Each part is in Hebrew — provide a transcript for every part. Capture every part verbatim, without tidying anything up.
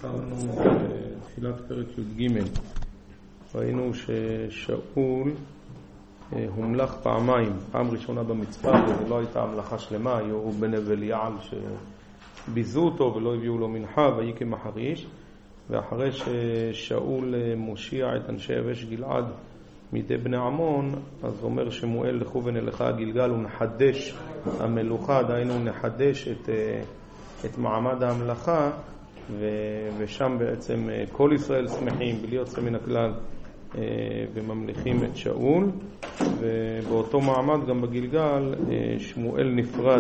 התחלנו בתחילת פרק י"ג. ראינו ששאול הומלך פעמיים, פעם ראשונה במצפה, וזה לא הייתה המלאכה שלמה, היו בני וליעל שביזו אותו ולא הביאו לו מנחה, ויהי כמחריש. ואחרי ששאול מושיע את אנשי יבש גלעד מידי בני עמון, אז אומר שמואל לכו ונלכה גלגל ונחדש המלוכה, דהיינו נחדש את, את מעמד המלאכה, ושם בעצם כל ישראל שמחים בלי יוצא מן הכלל וממליכים את שאול. ובאותו מעמד גם בגלגל שמואל נפרד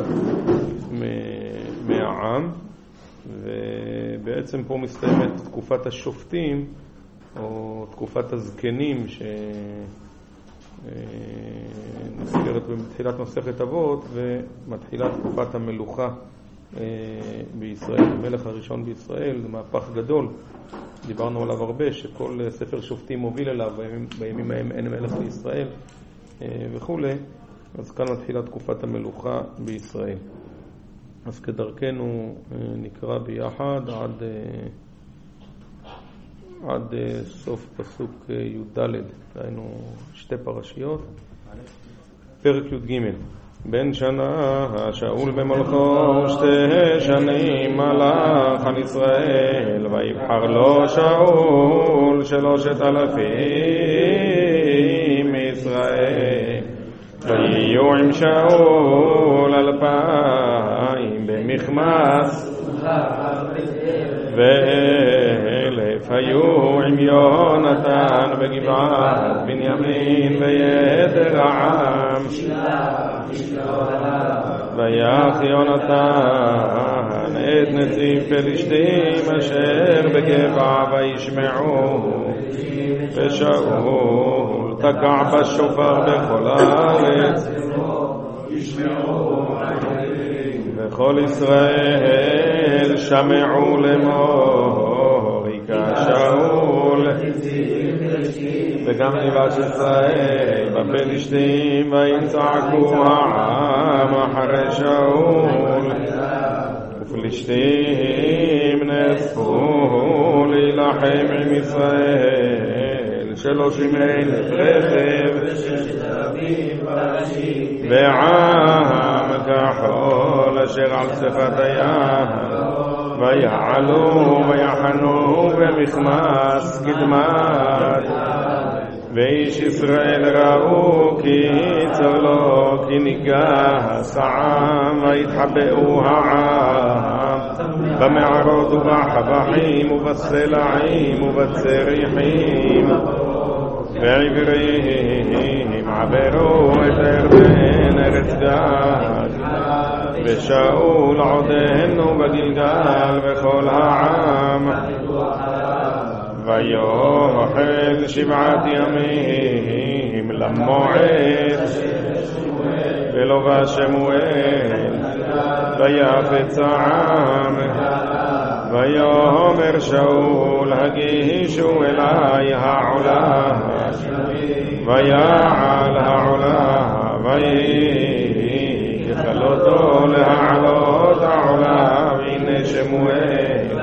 מהעם, ובעצם פה מסתיימת תקופת השופטים או תקופת הזקנים שנזכרת בתחילת מסכת אבות, ומתחילה תקופת המלוכה בישראל. המלך הראשון בישראל זה מהפך גדול, דיברנו עליו הרבה, שכל ספר שופטים מוביל אליו, בימים ההם אין מלך בישראל וכו'. אז כאן מתחילה תקופת המלוכה בישראל. אז כדרכנו נקרא ביחד עד עד סוף פסוק י"ד, היינו שתי פרשיות. פרק י"ג. בן שנה שאול במלכו שתי שנים מלך על ישראל, ויבחר לו שאול שלושת אלפים מישראל, ויהיו עם שאול אלפיים במכמס, ואלף היו עם יונתן בגבעת בנימין, ויתר העם ויח יונתן את נציב פלישתים אשר בגבע, וישמעו ושאול תקע בשופר בכל הארץ, וכל ישראל שמעו לאמור היכה שאול, וגם ניבש ישראל בפלישתים, ויצעקו העם אחרי שאול, ופלישתים נאספו להילחם עם ישראל שלושים אלף רכב ועם כחול אשר על שפת הים, ויעלו ויחנו במכמס קדמת, ואיש ישראל ראו כי צולו כי ניגס העם, ויתחבאו העם במערות ובחבחים ובסלעים ובצריחים, ועברים עברו את הירדן ארץ גד, ושאול עודנו בגלגל וכל העם, ויאכל שבעת ימים למועד, ולובש שמואל ויפץ העם, ויאמר שאול הגישו אלי העולה, ויעל העולה, ויכל אותו להעלות העולה, והנה שמואל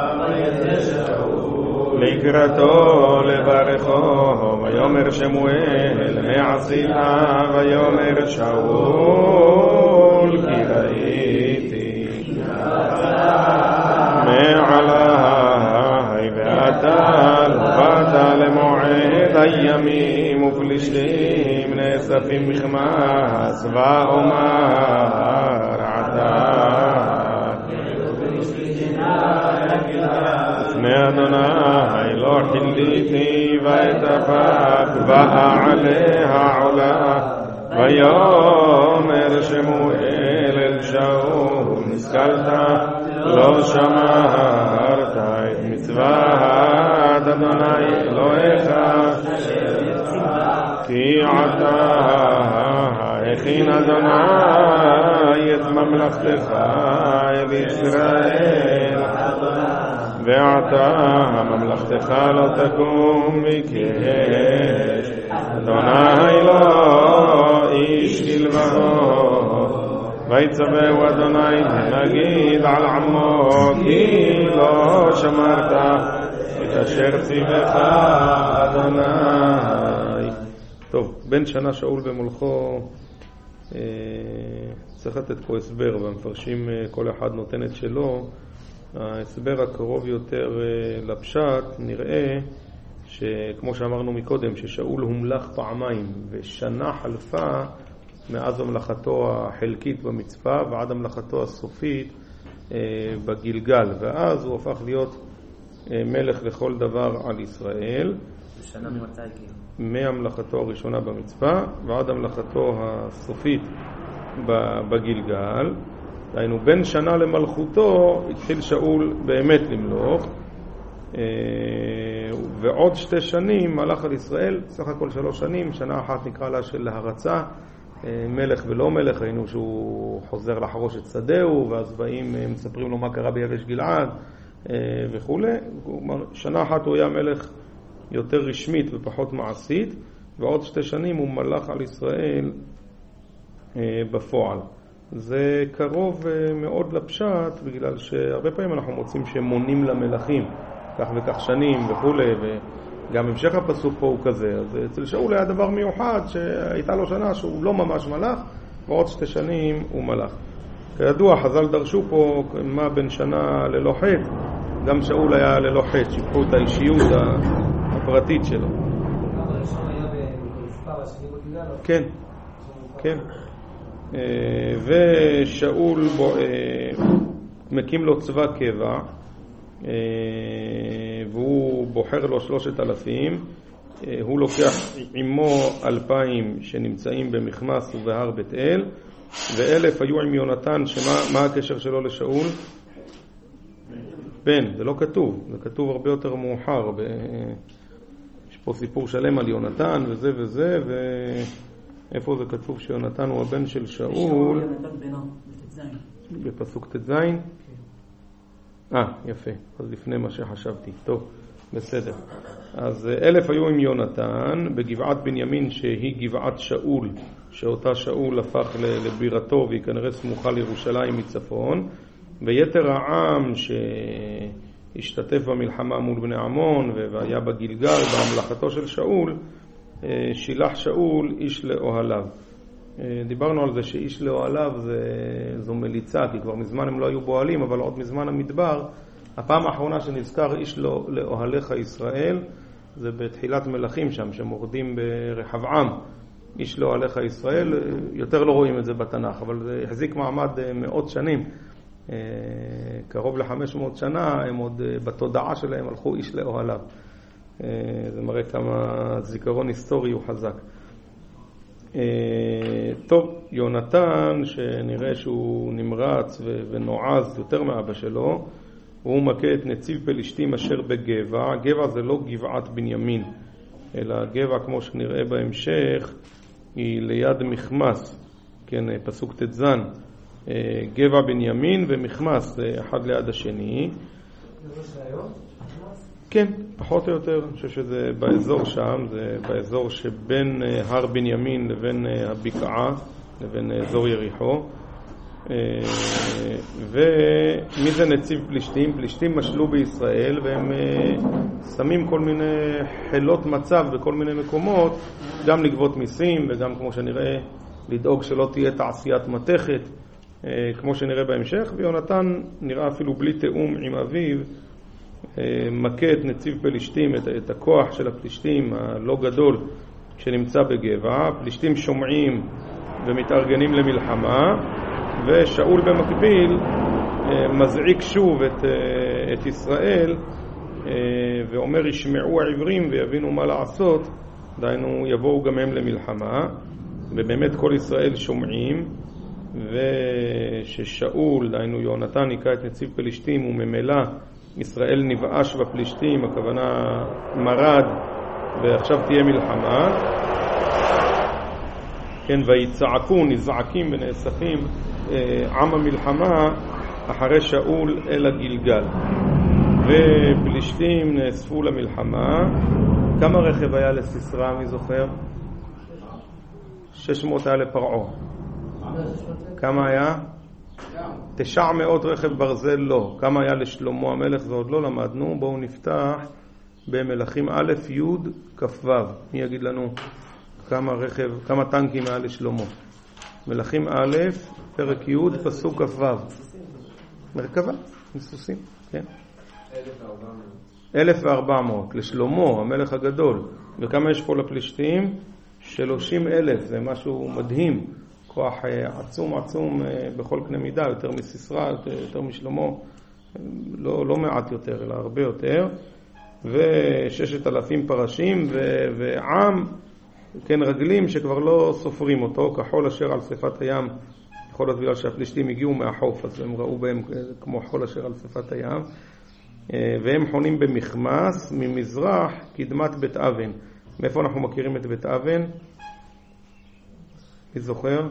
לקראתו לברכו, ויאמר שמואל מה עשית? ויאמר שאול כי ראיתי מעלי, ואתה לא באת למועד הימים, ופלישתים נאספים מכמס, ואומר עתה לפני אדוני לא חיליתי, ואתאפק באה עליה עולה, ויאמר שמואל אל שאול נשכלת לא שמרת את מצוות אדוני אלוהיך, כי עתה הכין אדוני את ממלכתך אל ישראל, ועתה ממלכתך לא תקום מקש, אדוני לא איש כלבבו, ויצווהו אדוני להגיד על עמו כי לא שמרת אשר ציווך אדוני. טוב, בן שנה שאול במולכו, אה, צריך לתת פה הסבר, והמפרשים אה, כל אחד נותן את שלו. ההסבר הקרוב יותר אה, לפשט נראה שכמו שאמרנו מקודם, ששאול הומלך פעמיים ושנה חלפה מאז המלאכתו החלקית במצפה ועד המלאכתו הסופית אה, בגילגל, ואז הוא הפך להיות אה, מלך לכל דבר על ישראל. שנה ממתי כאילו? מהמלאכתו הראשונה במצפה ועד המלאכתו הסופית בגילגל. דהיינו, בין שנה למלכותו התחיל שאול באמת למלוך, ועוד שתי שנים מלך על ישראל, סך הכל שלוש שנים. שנה אחת נקרא לה של הרצה, מלך ולא מלך, ראינו שהוא חוזר לחרוש את שדהו, ואז באים מספרים לו מה קרה ביבש גלעד וכו'. שנה אחת הוא היה מלך יותר רשמית ופחות מעשית, ועוד שתי שנים הוא מלך על ישראל בפועל. זה קרוב מאוד לפשט, בגלל שהרבה פעמים אנחנו מוצאים שמונים למלכים כך וכך שנים וכו', וגם המשך הפסוק פה הוא כזה. אז אצל שאול היה דבר מיוחד שהייתה לו שנה שהוא לא ממש מלך, ועוד שתי שנים הוא מלך. כידוע, חז"ל דרשו פה מה בין שנה ללא חטא. גם שאול היה ללא חטא, שיפחו את האישיות הפרטית שלו. הראשון היה במספר השני בגלל? כן, כן. ושאול מקים לו צבא קבע, והוא בוחר לו שלושת אלפים. הוא לוקח עמו אלפיים שנמצאים במחמס ובהר בית אל, ואלף היו עם יונתן. שמה מה הקשר שלו לשאול? בן, זה לא כתוב, זה כתוב הרבה יותר מאוחר. יש פה סיפור שלם על יונתן וזה וזה, ואיפה זה כתוב שיונתן הוא הבן של שאול? בפסוק ת' אה, יפה, אז לפני מה שחשבתי. טוב, בסדר. אז אלף היו עם יונתן בגבעת בנימין, שהיא גבעת שאול, שאותה שאול הפך לבירתו, והיא כנראה סמוכה לירושלים מצפון. ויתר העם שהשתתף במלחמה מול בני עמון והיה בגילגל בהמלכתו של שאול, שילח שאול איש לאוהליו. דיברנו על זה שאיש לאוהליו זה, זו מליצה, כי כבר מזמן הם לא היו בועלים, אבל עוד מזמן המדבר. הפעם האחרונה שנזכר איש לאוהליך ישראל זה בתחילת מלכים שם, שמורדים ברחבעם, איש לאוהליך ישראל. יותר לא רואים את זה בתנ"ך, אבל זה החזיק מעמד מאות שנים, קרוב ל-חמש מאות שנה. הם עוד בתודעה שלהם הלכו איש לאוהליו. זה מראה כמה זיכרון היסטורי הוא חזק. טוב, יונתן, שנראה שהוא נמרץ ונועז יותר מאבא שלו, הוא מכה את נציב פלישתים אשר בגבע. גבע זה לא גבעת בנימין, אלא גבע כמו שנראה בהמשך היא ליד מחמס, כן, פסוק תזן. גבע בנימין ומחמס אחד ליד השני. כן, פחות או יותר. אני חושב שזה באזור שם, זה באזור שבין הר בנימין לבין הבקעה, לבין אזור יריחו. ומי זה נציב פלישתים? פלישתים משלו בישראל, והם שמים כל מיני חילות מצב בכל מיני מקומות, גם לגבות מיסים וגם כמו שנראה לדאוג שלא תהיה תעשיית מתכת, כמו שנראה בהמשך. ויונתן נראה אפילו בלי תאום עם אביו מכה את נציב פלישתים, את, את הכוח של הפלישתים הלא גדול שנמצא בגבע. פלישתים שומעים ומתארגנים למלחמה, ושאול במקביל מזעיק שוב את, את ישראל ואומר ישמעו העברים ויבינו מה לעשות, דהיינו יבואו גם הם למלחמה. ובאמת כל ישראל שומעים, וששאול, דהיינו יונתן, ניקה את נציב פלישתים, וממילא ישראל נבאש בפלישתים, הכוונה מרד, ועכשיו תהיה מלחמה. כן, ויצעקו, נזעקים ונאספים עם המלחמה אחרי שאול אל הגילגל. ופלישתים נאספו למלחמה. כמה רכב היה לסיסרא, מי זוכר? שש מאות היה לפרעה. כמה היה? תשע מאות רכב ברזל לא. כמה היה לשלמה המלך? זה עוד לא למדנו. בואו נפתח במלכים א' י' כ"ו. מי יגיד לנו כמה רכב, כמה טנקים היה לשלמה? מלכים א', פרק י', פסוק כ"ו. מרכבה, מסוסים, כן. אלף וארבע מאות לשלמה, המלך הגדול. וכמה יש פה לפלישתים? שלושים אלף, זה משהו מדהים. כוח עצום עצום בכל קנה מידה, יותר מסיסרא, יותר, יותר משלמה, לא, לא מעט יותר, אלא הרבה יותר. וששת אלפים פרשים ו, ועם, כן, רגלים שכבר לא סופרים אותו, כחול אשר על שפת הים. יכול להיות בגלל שהפלישתים הגיעו מהחוף, אז הם ראו בהם כמו חול אשר על שפת הים. והם חונים במחמס ממזרח קדמת בית אבן. מאיפה אנחנו מכירים את בית אבן? מי זוכר?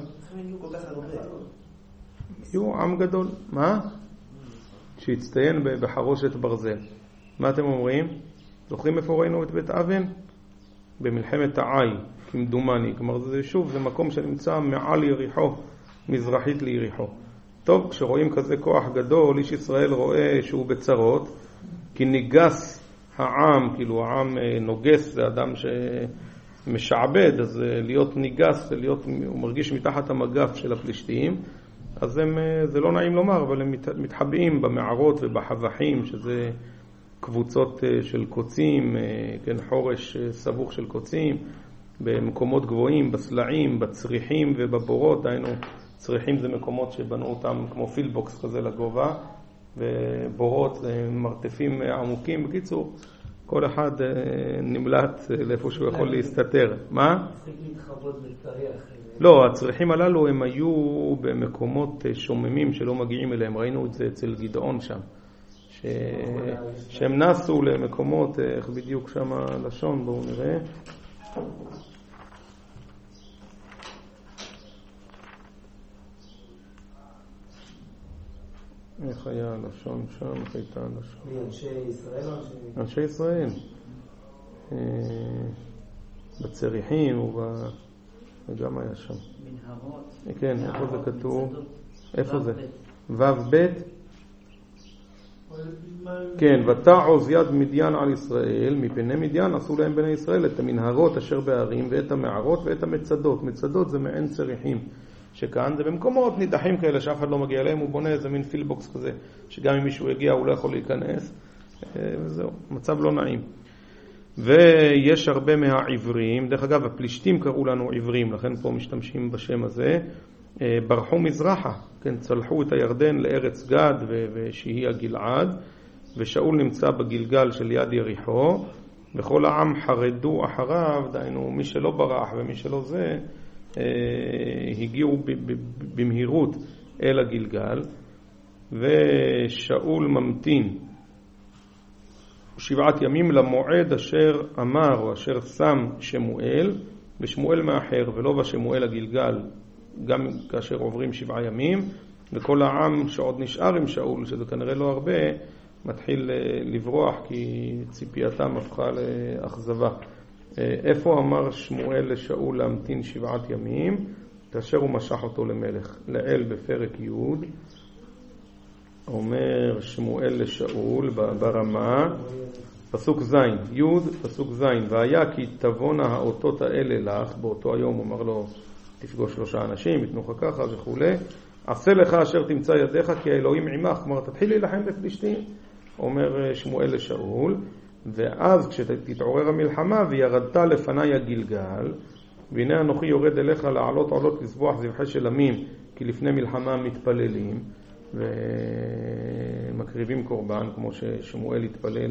יהיו עם גדול. מה? שהצטיין בחרושת ברזל. מה אתם אומרים? זוכרים איפה ראינו את בית אבן? במלחמת העי, כמדומני. כלומר, זה שוב, זה מקום שנמצא מעל יריחו, מזרחית ליריחו. טוב, כשרואים כזה כוח גדול, איש ישראל רואה שהוא בצרות, כי ניגס העם, כאילו העם נוגס, זה אדם שמשעבד, אז להיות ניגס, להיות, הוא מרגיש מתחת המגף של הפלישתים, אז הם, זה לא נעים לומר, אבל הם מתחבאים במערות ובחבחים, שזה קבוצות של קוצים, כן, חורש סבוך של קוצים, במקומות גבוהים, בסלעים, בצריחים ובבורות. היינו, צריחים זה מקומות שבנו אותם כמו פילבוקס כזה לגובה, ובורות זה מרתפים עמוקים. בקיצור, כל אחד נמלט לאיפה שהוא יכול להסתתר. מה? לא, הצריחים הללו הם היו במקומות שוממים שלא מגיעים אליהם. ראינו את זה אצל גדעון שם, ש... שהם נסו למקומות, איך בדיוק שם הלשון, בואו נראה. איך היה הלשון שם? איך הייתה הלשון? אנשי ישראל או אנשי... אנשי ישראל. בצריחים וגם היה שם. מנהרות. כן, איפה זה כתוב? איפה זה? וו בית? כן, ותעוז יד מדיין על ישראל, מפני מדיין עשו להם בני ישראל את המנהרות אשר בערים ואת המערות ואת המצדות. מצדות זה מעין צריחים, שכאן זה במקומות נידחים כאלה שאף אחד לא מגיע אליהם, הוא בונה איזה מין פילבוקס כזה, שגם אם מישהו יגיע הוא לא יכול להיכנס, וזהו, מצב לא נעים. ויש הרבה מהעברים, דרך אגב הפלישתים קראו לנו עברים, לכן פה משתמשים בשם הזה, ברחו מזרחה, כן, צלחו את הירדן לארץ גד ושהיא הגלעד, ושאול נמצא בגלגל של יד יריחו, וכל העם חרדו אחריו, דיינו מי שלא ברח ומי שלא זה, הגיעו במהירות אל הגלגל, ושאול ממתין שבעת ימים למועד אשר אמר או אשר שם שמואל, ושמואל מאחר ולא בשמואל הגלגל, גם כאשר עוברים שבעה ימים, וכל העם שעוד נשאר עם שאול, שזה כנראה לא הרבה, מתחיל לברוח כי ציפייתם הפכה לאכזבה. איפה אמר שמואל לשאול להמתין שבעת ימים? כאשר הוא משך אותו למלך. לאל בפרק י' אומר שמואל לשאול ברמה, פסוק זין, י' פסוק זין, והיה כי תבונה האותות האלה לך, באותו היום אומר לו תפגוש שלושה אנשים, יתנוך ככה וכו', עשה לך אשר תמצא ידיך כי האלוהים עמך, כלומר תתחיל להילחם בפלישתים, אומר שמואל לשאול. ואז כשתתעורר המלחמה וירדת לפני הגלגל, והנה אנוכי יורד אליך לעלות עולות לסבוח זבחי של עמים, כי לפני מלחמה מתפללים ומקריבים קורבן כמו ששמואל התפלל.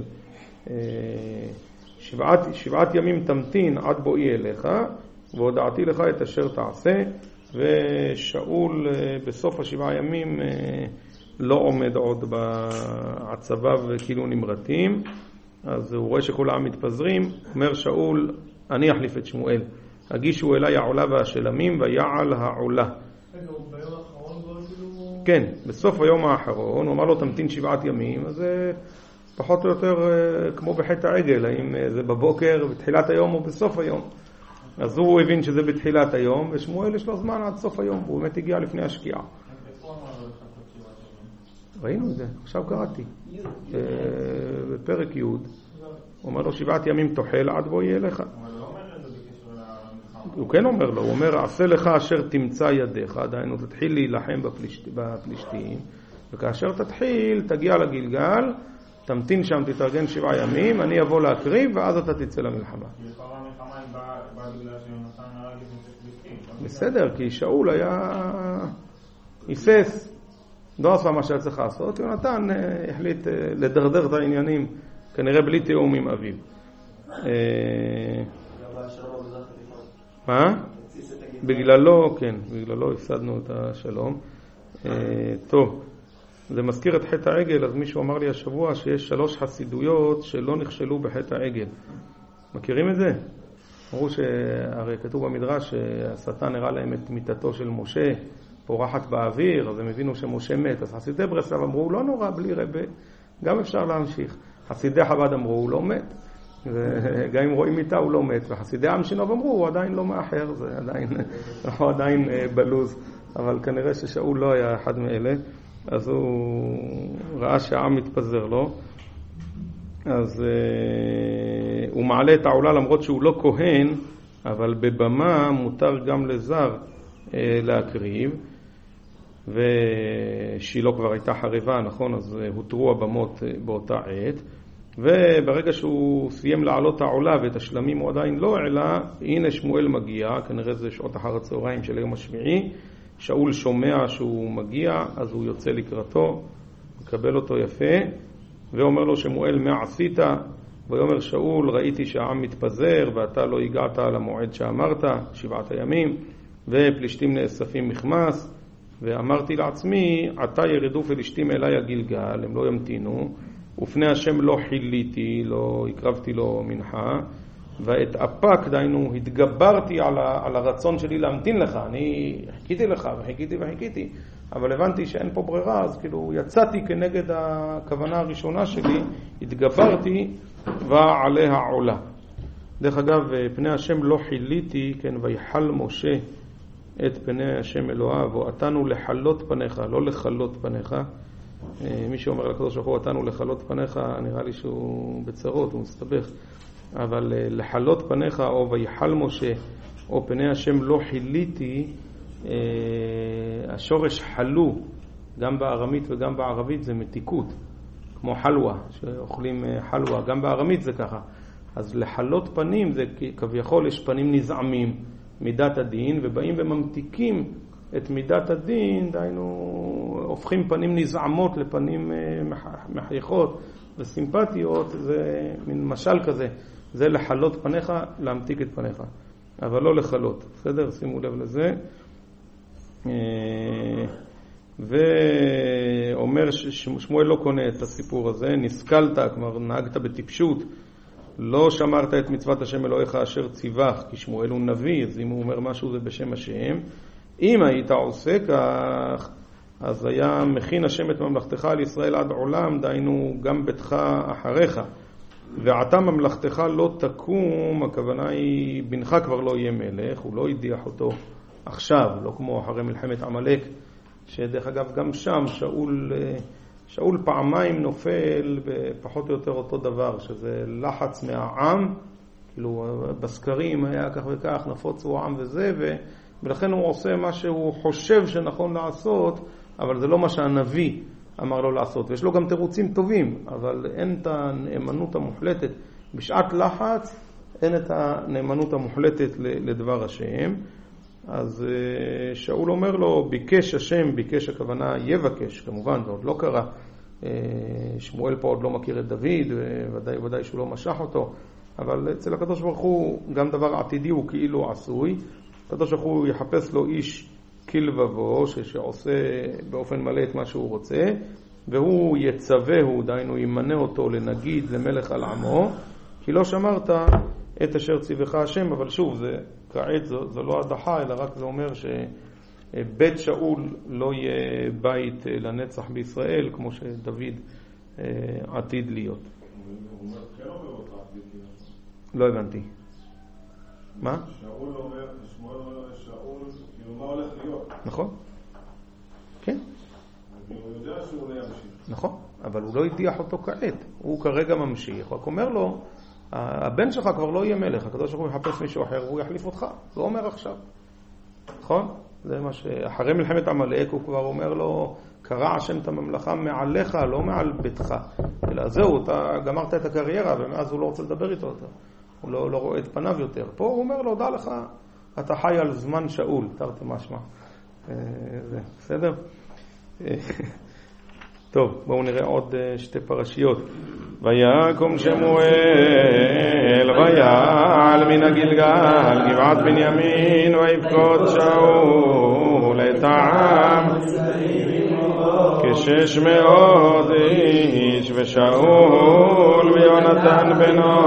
שבעת, שבעת ימים תמתין עד בואי אליך והודעתי לך את אשר תעשה. ושאול בסוף השבעה ימים לא עומד עוד בעצביו כאילו נמרתים, אז הוא רואה שכל העם מתפזרים, אומר שאול, אני אחליף את שמואל. הגישו אליי העולה והשלמים ויעל העולה. רגע, הוא ביום האחרון כבר כאילו... כן, בסוף היום האחרון, הוא אמר לו תמתין שבעת ימים, אז זה פחות או יותר כמו בחטא העגל, האם זה בבוקר, בתחילת היום או בסוף היום. אז הוא הבין שזה בתחילת היום, ושמואל יש לו זמן עד סוף היום, הוא באמת הגיע לפני השקיעה. איפה אמר לו לחכות שבעת ימים? ראינו את זה, עכשיו קראתי. בפרק י' הוא אומר לו שבעת ימים תאכל עד בוא יהיה לך. אבל לא אומר את זה בקשר למלחמה. הוא כן אומר לו, הוא אומר עשה לך אשר תמצא ידיך, דהיינו תתחיל להילחם בפלישת, בפלישתים, וכאשר תתחיל תגיע לגלגל, תמתין שם, תתארגן שבעה ימים, אני אבוא להקריב ואז אתה תצא למלחמה. כי לפעמים המלחמה היא באה בגלל שיונתן הרג את הפלישתים. בסדר, כי שאול היה היסס, לא עשה מה שהיה צריך לעשות, יונתן החליט לדרדר את העניינים, כנראה בלי תיאום עם אביו. מה? בגללו, כן, בגללו הפסדנו את השלום. טוב, זה מזכיר את חטא העגל, אז מישהו אמר לי השבוע שיש שלוש חסידויות שלא נכשלו בחטא העגל. מכירים את זה? אמרו שהרי כתוב במדרש שהשטן הראה להם את מיתתו של משה פורחת באוויר, אז הם הבינו שמשה מת. אז חסידי ברסלב אמרו, לא נורא, בלי רבה, גם אפשר להמשיך. חסידי חב"ד אמרו, הוא לא מת. גם אם רואים איתה, הוא לא מת. וחסידי עם שנוב אמרו, הוא עדיין לא מאחר, זה עדיין, הוא עדיין בלוז. אבל כנראה ששאול לא היה אחד מאלה. אז הוא ראה שהעם מתפזר לו. אז uh, הוא מעלה את העולה למרות שהוא לא כהן, אבל בבמה מותר גם לזר uh, להקריב. ושילה כבר הייתה חרבה, נכון? אז uh, הותרו הבמות uh, באותה עת. וברגע שהוא סיים לעלות העולה ואת השלמים הוא עדיין לא העלה, הנה שמואל מגיע, כנראה זה שעות אחר הצהריים של היום השביעי. שאול שומע שהוא מגיע, אז הוא יוצא לקראתו, מקבל אותו יפה, ואומר לו שמואל מה עשית? ויאמר שאול, ראיתי שהעם מתפזר ואתה לא הגעת למועד שאמרת, שבעת הימים, ופלישתים נאספים מחמס, ואמרתי לעצמי, עתה ירדו פלישתים אליי הגלגל, הם לא ימתינו, ופני השם לא חיליתי, לא הקרבתי לו מנחה, ואת אפק, דיינו, התגברתי על, ה, על הרצון שלי להמתין לך, אני חיכיתי לך וחיכיתי וחיכיתי, אבל הבנתי שאין פה ברירה, אז כאילו יצאתי כנגד הכוונה הראשונה שלי, התגברתי ועליה עולה. דרך אגב, פני השם לא חיליתי, כן, ויחל משה את פני השם אלוהיו, ואתנו לחלות פניך, לא לחלות פניך. מי שאומר לקדוש ברוך הוא, אתנו לחלות פניך, נראה לי שהוא בצרות, הוא מסתבך. אבל לחלות פניך, או ויחל משה, או פני השם לא חיליתי, השורש חלו, גם בארמית וגם בערבית זה מתיקות, כמו חלווה, שאוכלים חלווה, גם בארמית זה ככה. אז לחלות פנים זה כביכול יש פנים נזעמים, מידת הדין, ובאים וממתיקים את מידת הדין, דיינו, הופכים פנים נזעמות לפנים מחייכות וסימפטיות, זה מין משל כזה, זה לחלות פניך, להמתיק את פניך, אבל לא לחלות, בסדר? שימו לב לזה. ואומר שמואל לא קונה את הסיפור הזה, נסכלת, כלומר נהגת בטיפשות, לא שמרת את מצוות השם אלוהיך אשר ציווך, כי שמואל הוא נביא, אז אם הוא אומר משהו זה בשם השם. אם היית עושה כך, אז היה מכין השם את ממלכתך על ישראל עד עולם, דיינו גם ביתך אחריך. ועתה ממלכתך לא תקום, הכוונה היא בנך כבר לא יהיה מלך, הוא לא ידיח אותו עכשיו, לא כמו אחרי מלחמת עמלק, שדרך אגב גם שם שאול, שאול פעמיים נופל בפחות או יותר אותו דבר, שזה לחץ מהעם, כאילו בסקרים היה כך וכך, נפוצו העם וזה, ו, ולכן הוא עושה מה שהוא חושב שנכון לעשות, אבל זה לא מה שהנביא אמר לו לעשות, ויש לו גם תירוצים טובים, אבל אין את הנאמנות המוחלטת. בשעת לחץ אין את הנאמנות המוחלטת לדבר השם. אז שאול אומר לו, ביקש השם, ביקש הכוונה יבקש, כמובן, זה עוד לא קרה. שמואל פה עוד לא מכיר את דוד, ודאי ודאי שהוא לא משך אותו, אבל אצל הקדוש ברוך הוא גם דבר עתידי הוא כאילו עשוי. הקדוש ברוך הוא יחפש לו איש כלבבו, שעושה באופן מלא את מה שהוא רוצה, והוא יצווהו, דיינו ימנה אותו לנגיד, למלך על עמו, כי לא שמרת את אשר ציווך השם. אבל שוב, זה כעת זו, זו לא הדחה, אלא רק זה אומר שבית שאול לא יהיה בית לנצח בישראל, כמו שדוד עתיד להיות. הוא אומר, כן אומר אותך עתיד להיות. לא הבנתי. מה? שאול אומר, שמואל אומר לשאול, כאילו מה הולך להיות? נכון. כן. הוא יודע שהוא לא ימשיך. נכון, אבל הוא לא הדיח אותו כעת. הוא כרגע ממשיך, רק אומר לו, הבן שלך כבר לא יהיה מלך, הקדוש ברוך הוא יחפש מישהו אחר והוא יחליף אותך, זה אומר עכשיו. נכון? זה מה שאחרי מלחמת עמלק הוא כבר אומר לו, קרא השם את הממלכה מעליך, לא מעל ביתך. אלא זהו, אתה גמרת את הקריירה ומאז הוא לא רוצה לדבר איתו יותר. הוא לא, לא רואה את פניו יותר. פה הוא אומר לו, דע לך, אתה חי על זמן שאול, תרתי משמע. זה בסדר? טוב, בואו נראה עוד שתי פרשיות. ויקום שמואל ויעל מן הגלגל גבעת בנימין ויפקוד שאול את העם כשש מאות איש ושאול ויונתן בנו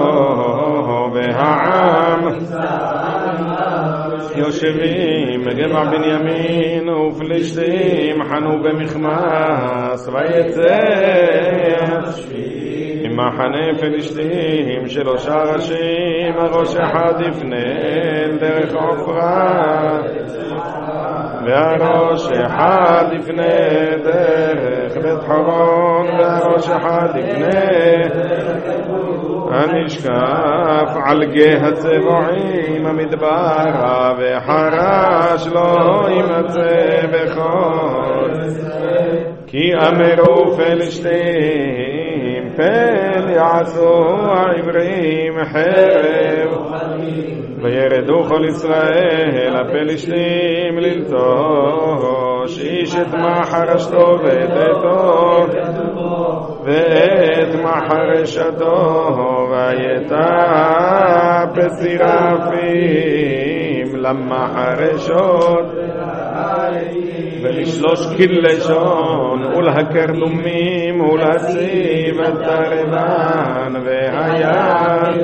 והעם יושבים בגבע בנימין ופלישתים חנו במחמס ויצא ממחנה פלישתים שלושה ראשים הראש אחד יפנה דרך עופרה והראש אחד יפנה דרך בית חורון והראש אחד יפנה הנשקף על גיא הצבועים המדברה וחרש לא ימצא בכל כי אמרו פלישתים פן יעשו העברים חרב וירדו כל ישראל הפלישתים ללטוש איש את מחרשתו ואת עתו ואת מחרשתו ויתאפס צירפים למחרשות ולשלוש כלשון ולהקרדומים ולהציב את הרבן והיד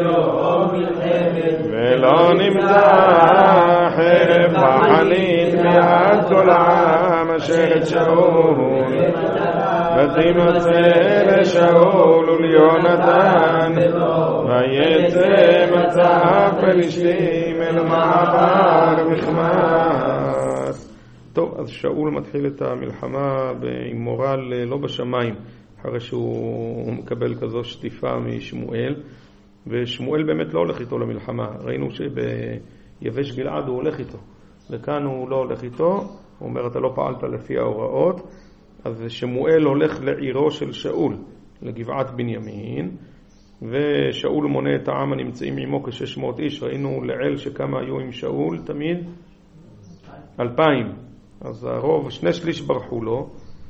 ולא נמצא חרב בחנית מיד כל העם אשר את שאול ותימצא לשאול וליונתן ויצא מצא פלישתים אל מעבר מחמס. טוב, אז שאול מתחיל את המלחמה עם מורל לא בשמיים אחרי שהוא מקבל כזו שטיפה משמואל, ושמואל באמת לא הולך איתו למלחמה. ראינו שביבש גלעד הוא הולך איתו, וכאן הוא לא הולך איתו, הוא אומר אתה לא פעלת לפי ההוראות. אז שמואל הולך לעירו של שאול, לגבעת בנימין, ושאול מונה את העם הנמצאים עמו כשש מאות איש. ראינו לעיל שכמה היו עם שאול תמיד? אלפיים. אז הרוב, שני שליש ברחו לו,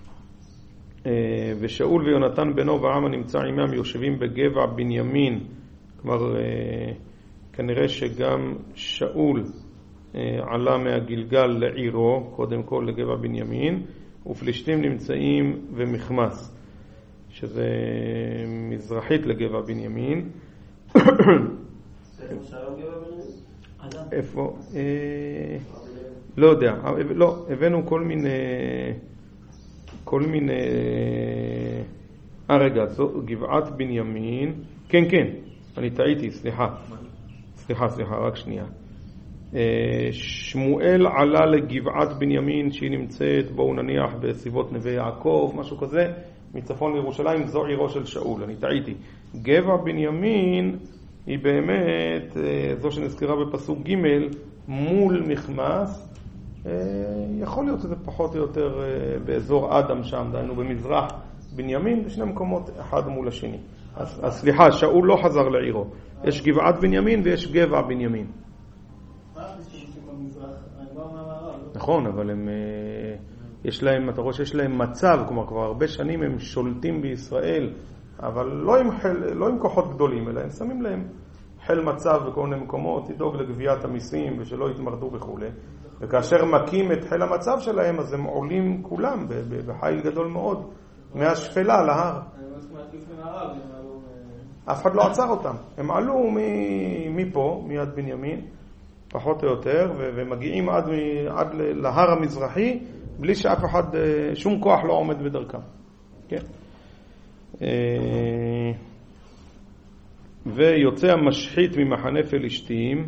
ושאול ויונתן בנו והעם הנמצא עמם יושבים בגבע בנימין. כלומר, כנראה שגם שאול עלה מהגלגל לעירו, קודם כל לגבע בנימין, ופלישתים נמצאים ומחמס, שזה מזרחית לגבע בנימין. איפה? לא יודע, לא, הבאנו כל מיני כל מיני אה רגע, זו גבעת בנימין. כן, כן, אני טעיתי, סליחה סליחה, סליחה, רק שנייה. שמואל עלה לגבעת בנימין שהיא נמצאת, בואו נניח בסביבות נווה יעקב, משהו כזה, מצפון לירושלים, זו עירו של שאול. אני טעיתי. גבע בנימין היא באמת זו שנזכרה בפסוק ג' מול מחמס. יכול להיות שזה פחות או יותר באזור אדם שם, דהיינו במזרח בנימין, בשני מקומות אחד מול השני. אז, אז סליחה, שאול לא חזר לעירו. יש גבעת בנימין ויש גבע בנימין. נכון, אבל הם, יש להם, אתה רואה שיש להם מצב, כלומר כבר הרבה שנים הם שולטים בישראל, אבל לא עם, חל, לא עם כוחות גדולים, אלא הם שמים להם חל מצב בכל מיני מקומות, לדאוג לגביית המיסים ושלא יתמרדו וכו'. וכאשר מקים את חיל המצב שלהם, אז הם עולים כולם בחיל גדול מאוד, מהשפלה להר. אף אחד לא עצר אותם. הם עלו מפה, מיד בנימין, פחות או יותר, ומגיעים עד, עד להר המזרחי, בלי שאף אחד, שום כוח לא עומד בדרכם. כן? ויוצא המשחית ממחנה פלישתים.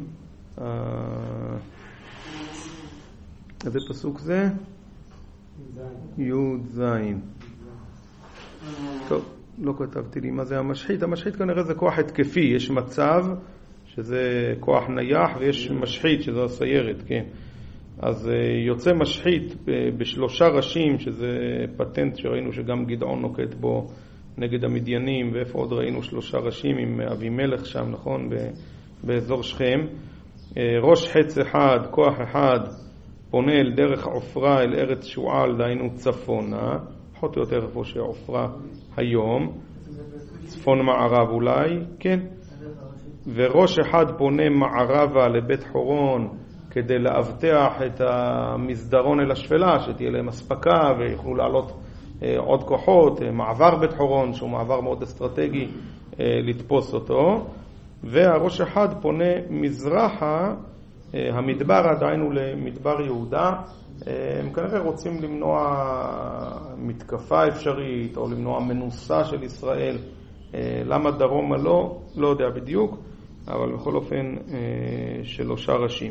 איזה פסוק זה? י' זין. טוב, לא כתבתי לי מה זה המשחית. המשחית כנראה זה כוח התקפי, יש מצב שזה כוח נייח ויש משחית שזה הסיירת, כן. אז יוצא משחית בשלושה ראשים, שזה פטנט שראינו שגם גדעון נוקט בו נגד המדיינים, ואיפה עוד ראינו שלושה ראשים עם אבימלך שם, נכון, באזור שכם. ראש חץ אחד, כוח אחד, פונה אל דרך עופרה אל ארץ שועל, דהיינו צפונה, פחות או יותר איפה שעופרה היום, צפון מערב אולי, כן. וראש אחד פונה מערבה לבית חורון, כדי לאבטח את המסדרון אל השפלה, שתהיה להם הספקה ויוכלו לעלות עוד כוחות, מעבר בית חורון, שהוא מעבר מאוד אסטרטגי, לתפוס אותו. והראש אחד פונה מזרחה, המדבר עדיינו למדבר יהודה. הם כנראה רוצים למנוע מתקפה אפשרית, או למנוע מנוסה של ישראל. למה דרומה לא? לא יודע בדיוק. אבל בכל אופן שלושה ראשים.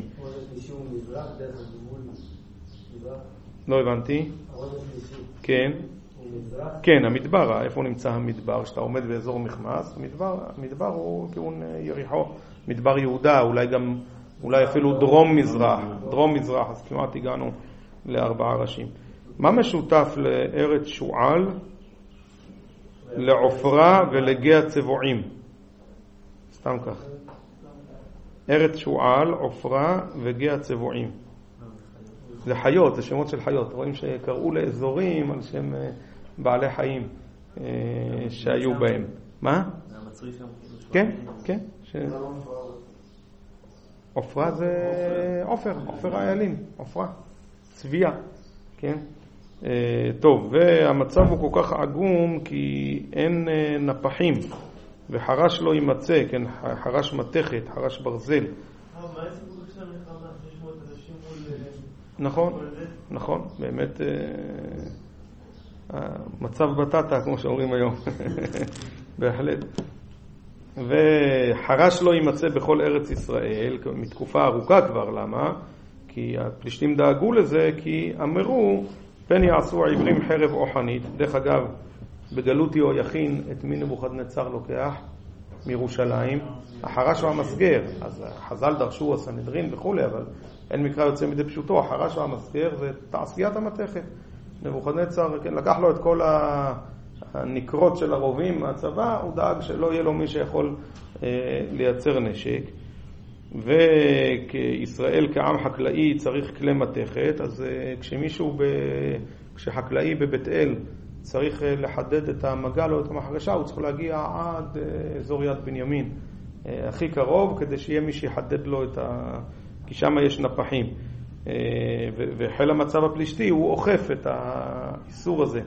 לא הבנתי. כן. כן, המדבר, איפה נמצא המדבר? שאתה עומד באזור מחמס, המדבר, המדבר הוא כיוון יריחו, מדבר יהודה, אולי גם, אולי אפילו דרום מזרח, דרום מזרח, אז כמעט הגענו לארבעה ראשים. מה משותף לארץ שועל, לעופרה ולגיא הצבועים? סתם כך. ארץ שועל, עופרה וגיא הצבועים. זה חיות, זה שמות של חיות. רואים שקראו לאזורים על שם בעלי חיים שהיו בהם. מה? זה המצרי שם. כן, כן. עופרה זה עופר, עופר האיילים, עופרה. צביה, כן? טוב, והמצב הוא כל כך עגום כי אין נפחים. וחרש לא יימצא, כן, חרש מתכת, חרש ברזל. מה הסיפור של המלחמה? שש מאות אנשים מול... נכון, נכון, באמת מצב בטטה, כמו שאומרים היום. בהחלט. וחרש לא יימצא בכל ארץ ישראל, מתקופה ארוכה כבר, למה? כי הפלישתים דאגו לזה, כי אמרו, פן יעשו העברים חרב או חנית. דרך אגב, בגלות יהויכין את מי נבוכדנצר לוקח? מירושלים. החרש והמסגר. אז חז"ל דרשו הסנהדרין וכולי, אבל אין מקרא יוצא מדי פשוטו. החרש והמסגר זה תעשיית המתכת. נבוכדנצר, כן, לקח לו את כל הנקרות של הרובים מהצבא, הוא דאג שלא יהיה לו מי שיכול אה, לייצר נשק. וישראל כעם חקלאי צריך כלי מתכת, אז אה, כשמישהו, ב... כשחקלאי בבית אל צריך לחדד את המגל או את המחרשה, הוא צריך להגיע עד אזור יד בנימין, הכי קרוב, כדי שיהיה מי שיחדד לו את ה... כי שם יש נפחים. וחיל המצב הפלישתי, הוא אוכף את האיסור הזה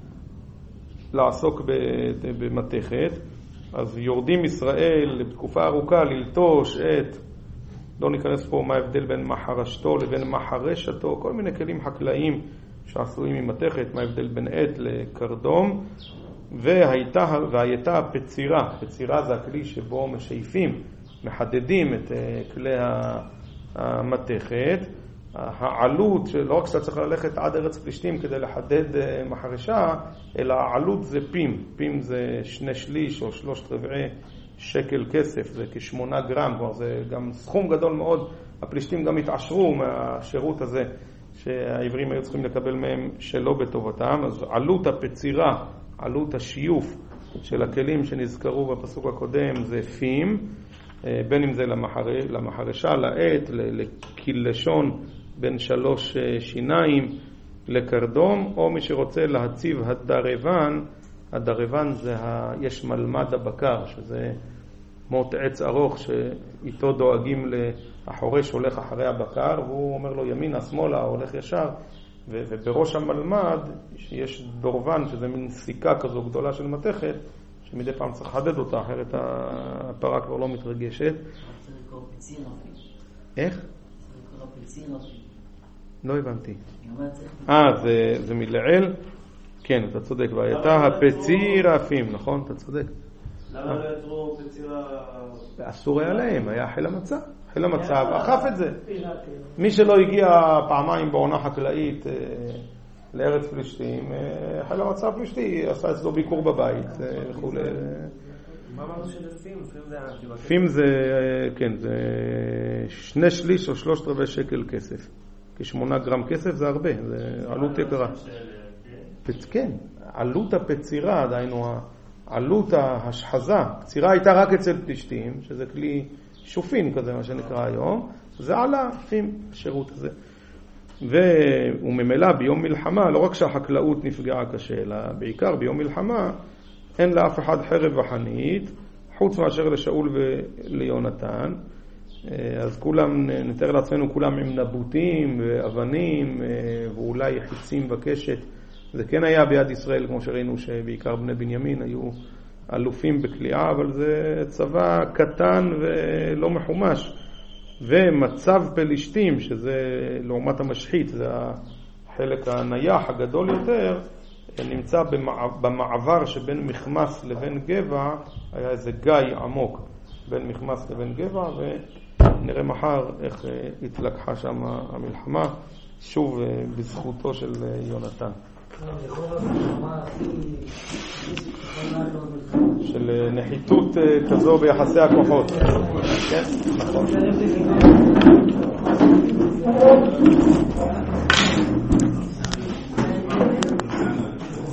לעסוק במתכת. אז יורדים ישראל בתקופה ארוכה ללטוש את, לא ניכנס פה מה ההבדל בין מחרשתו לבין מחרשתו, כל מיני כלים חקלאיים שעשויים ממתכת, מה ההבדל בין עט לקרדום. והייתה, והייתה פצירה, פצירה זה הכלי שבו משייפים, מחדדים את כלי המתכת. העלות, שלא רק שאתה צריך ללכת עד ארץ פלישתים כדי לחדד מחרשה, אלא העלות זה פים, פים זה שני שליש או שלושת רבעי שקל כסף, זה כשמונה גרם, כבר זה גם סכום גדול מאוד. הפלישתים גם התעשרו מהשירות הזה שהעברים היו צריכים לקבל מהם שלא בטובתם. אז עלות הפצירה, עלות השיוף של הכלים שנזכרו בפסוק הקודם זה פים, בין אם זה למחרשה, לעט, לקילשון בין שלוש שיניים, לקרדום, או מי שרוצה להציב הדרבן. הדרבן זה ה... יש מלמד הבקר, שזה מוט עץ ארוך שאיתו דואגים לחורש, הולך אחרי הבקר, והוא אומר לו ימינה, שמאלה, הולך ישר, ו... ובראש המלמד יש דורבן, שזה מין סיכה כזו גדולה של מתכת, שמדי פעם צריך לחדד אותה, אחרת הפרה כבר לא מתרגשת. איך? לא הבנתי. אה, זה, זה מלעיל? כן, אתה צודק. והייתה הפציר אפים, נכון? אתה צודק. למה לא יצרו פצירה? אסור היה להם, היה חיל המצב. חיל המצב, אכף את זה. מי שלא הגיע פעמיים בעונה חקלאית לארץ פלישתים, חיל הרצה הפלישתי עשה אצלו ביקור בבית וכו'. מה אמרנו שזה פים? פים זה היה... פים זה, כן, זה שני שליש או שלושת רבעי שקל כסף. כשמונה גרם כסף זה הרבה, זה עלות יקרה. כן, עלות הפצירה, דהיינו, עלות ההשחזה, פצירה הייתה רק אצל פלישתים, שזה כלי שופין כזה, מה שנקרא היום, זה עלה פים, השירות הזה. והוא ממילא ביום מלחמה, לא רק שהחקלאות נפגעה קשה, אלא בעיקר ביום מלחמה, אין לאף אחד חרב וחנית, חוץ מאשר לשאול וליונתן. אז כולם, נתאר לעצמנו, כולם עם נבוטים ואבנים ואולי חיצים בקשת. זה כן היה ביד ישראל, כמו שראינו שבעיקר בני בנימין היו אלופים בקליעה, אבל זה צבא קטן ולא מחומש. ומצב פלישתים, שזה לעומת המשחית, זה החלק הנייח הגדול יותר, נמצא במעבר שבין מחמס לבין גבע, היה איזה גיא עמוק בין מחמס לבין גבע, ונראה מחר איך התלקחה שם המלחמה, שוב בזכותו של יונתן. של נחיתות כזו ביחסי הכוחות. כן, נכון.